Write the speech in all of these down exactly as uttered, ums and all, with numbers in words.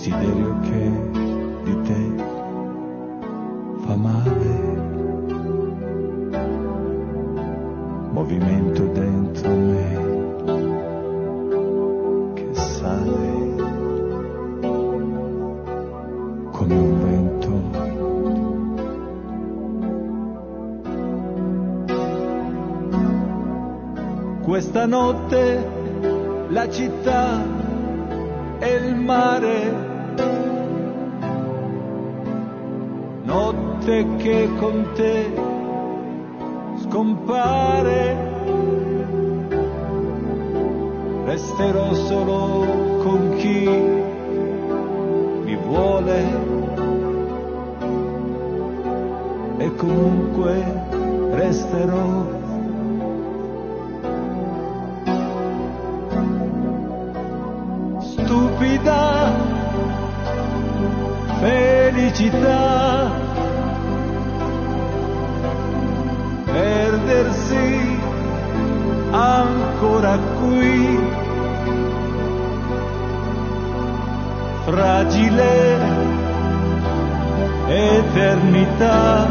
desiderio che di te fa male, movimento dentro me che sale come un vento. Questa notte la città e il mare, notte che con te scompare, resterò solo con chi mi vuole e comunque resterò. Stupida felicità, perdersi ancora qui, fragile eternità,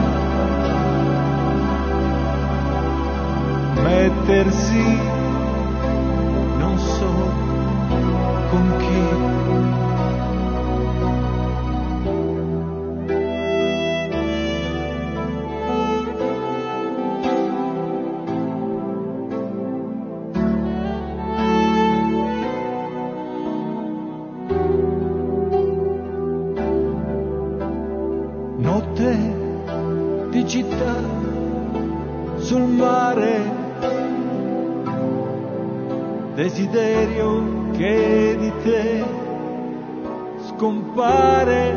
mettersi non so con chi. Notte di città sul mare, desiderio che di te scompare,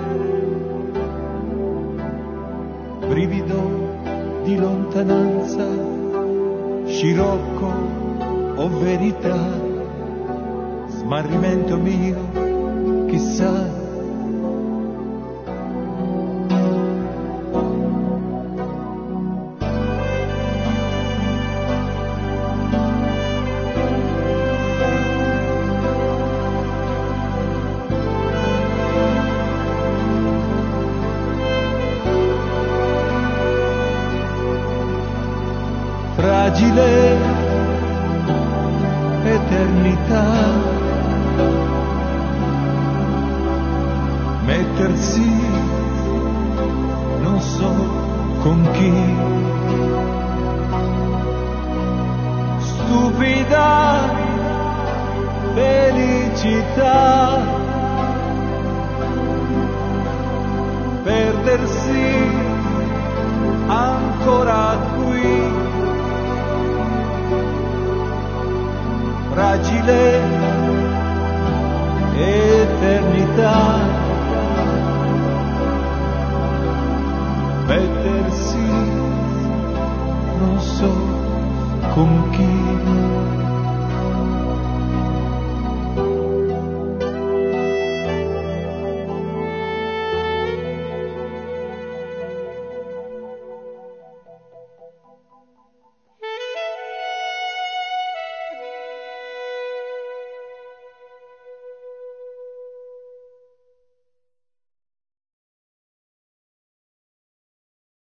brivido di lontananza, scirocco o verità, smarrimento mio, chissà. Fragile eternità, mettersi non so con chi, stupida felicità, perdersi ancora qui, fragile eternità, mettersi non so con chi.